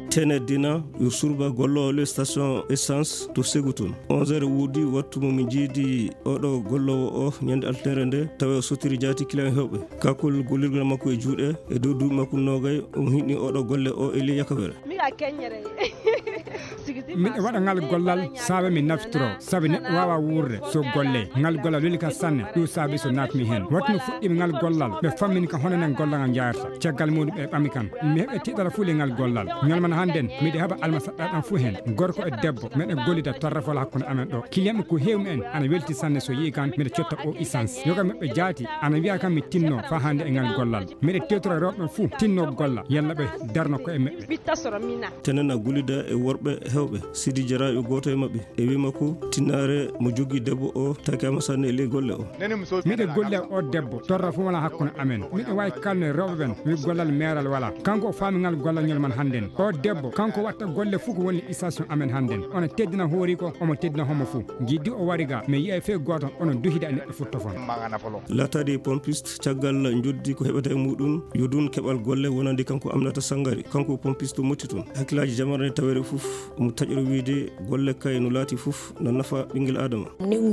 tenedina yo surba gollowo station essence to Segutun 11h wudi wattu mo mi jiidi oɗo gollowo o nyande altere nde tawa o sotiri jaati client hewɓe kakol gollirgal makko e juuɗe e dow duuɓi makko nogay omo hinni oɗo golle o e ley yakawere miɗo waɗa ngal gollal saabe mi naftoro sabi neɗɗo wawa wurde so golle ngal gollal weli ka sanne ɗum saabi so natmi hen watno fuɗɗimi ngal gollal ɓe fammini ka hononen gollal ngal jarata caggal muɗum ɓe ɓami kam mi heɓe tiɗara fuule ngal gollal ñalman hannden miɗo heɓa alma saɗɗaɗam fuu hen gorko e debbo meɗen gollida torrafol hakkude amen ɗo client ko hewmi en ana welti sanne so yii kan miɗa cotta o essence yoga meɓɓe jaati ana wiya kam mi tinno fa hande e ngal gollal miɗe tetora rewɓe fuu tinno golla yalla ɓe darno ko e meɓɓe tenena gullida e worɓe hewɓe Sidi Jara e goto e mabɓe e wima ko tinnare mo jogui debbo o takama sanne e ley golle o miɗe golle o debbo torra fu wala hakkude amen miɗo wawi kalne rewɓe ɓen wi gollal meral wala kanko o faami ngal gollal ñalman hannden o debbo kanko watta golle fuu ko woni station amen hannden ona teddina hoori ko omo teddina homo fuu jiddi o wari ga mais yiya fe goto ono duhida e neɗɗo futtofon latade pompiste caggal joddi ko heɓata e muɗum yodun keɓal golle wonande kanko amnata sangari kanko pompiste to motti toon hakkillaji jamare tawere foof omo taƴoro wiide golle kay no laati foof no nafa ɓinguel adama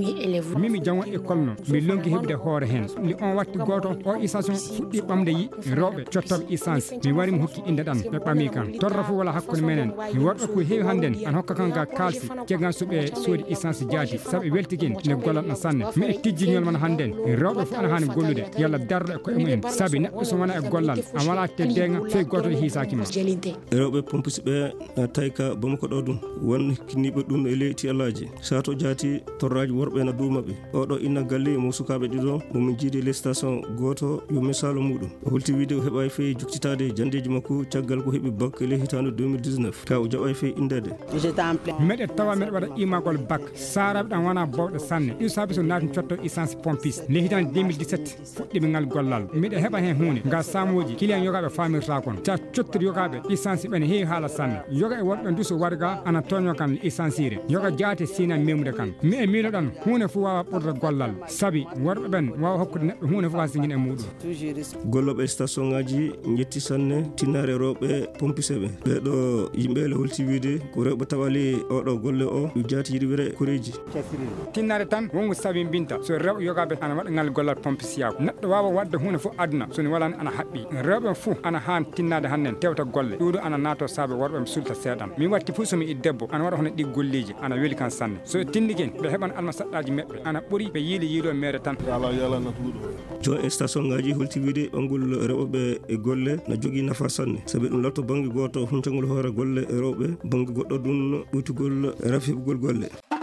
mimi jango école noon mi lonki heɓde hoore hen li on watti goto o station fuɗɗi ɓamde yi rewɓe cottoɓe essence mi wari mi hokki inde ɗan ɓe ɓami kan torra fu wala hakkude menen mi worɓe ko heewi hannden ana hokka kan ga kalsi cegan soɓe soodi essence jaati saabu weltikin ne gollal ɗo sanne miɗe tijjiñol man hannden rewɓe fu ana hani gollude yalla darɗo e koye mumen saabi neɗɗo so wona e gollal a wala teddega fey goto hiisakima rewɓe pompiste ɓe tawi ka bamako ɗo ɗum won kinniɓe ɗum e ley tiyallaji sa to jaati torraji worɓe na duuma ɓe oɗo inna galle mo sukaɓe ɗiɗo momin jiidi les station goto yo misalo muɗum o holti wiide o heɓa fey juktitade jandeji makko caggal ko heeɓi bac e ley hitande 2019 ka o jaɓa fey indede meɗe tawa meɗe waɗa imagol bac saraɓe ɗan wona bawɗe sanne ɗum saabi so naati cotto essence pompiste ley hitande 2017 fuɗɗimi ngal gollal miɗe heɓa hen hunde ga samoji client yogaɓe famirta kon sa cottori yogaɓe essence ɓene heewi haala sanne yoga e wonɓe ndu so warga ana toño kan essence ire yoga jaate sinan memude kan mi e mino ɗan hunde fu wawa ɓurde gollal saabi worɓe ɓen wawa hokkude neɗɗo hunde fu ha sigin e muɗum golloɓe station ngaji jetti sanne tinnare rewɓe pompiste ɓe ɓeɗo yimɓele holti wiide ko rewɓe tawali oɗo golle o yo jaati yiɗi wire koreji tinnare tan wonko saabi binta so rewɓe yogaɓe ana waɗa ngal gollal pompiste yaako neɗɗo wawa wadde hunde fof aduna soni walani ana haɓɓi rewɓe fou ana han tinnade hannen tewta golle ɗuɗo ana nato saabe worɓe mi sulta seeɗan min watti fuu somi i debbo ana waɗa hono ɗi golliji ana weeli kan sanne so tindiken ɓe heɓan alma saɗɗaji meɓɓe ana ɓuuri ɓe yiili yiilo mere tan jon e station ngaji holti wiide ɓangol rewɓe e golle na jogui nafa sanne saabi ɗum latto banggue goto huncagol hoore golle rewɓe banggue goɗɗo ɗum ɓuytugol rafiɓugol golle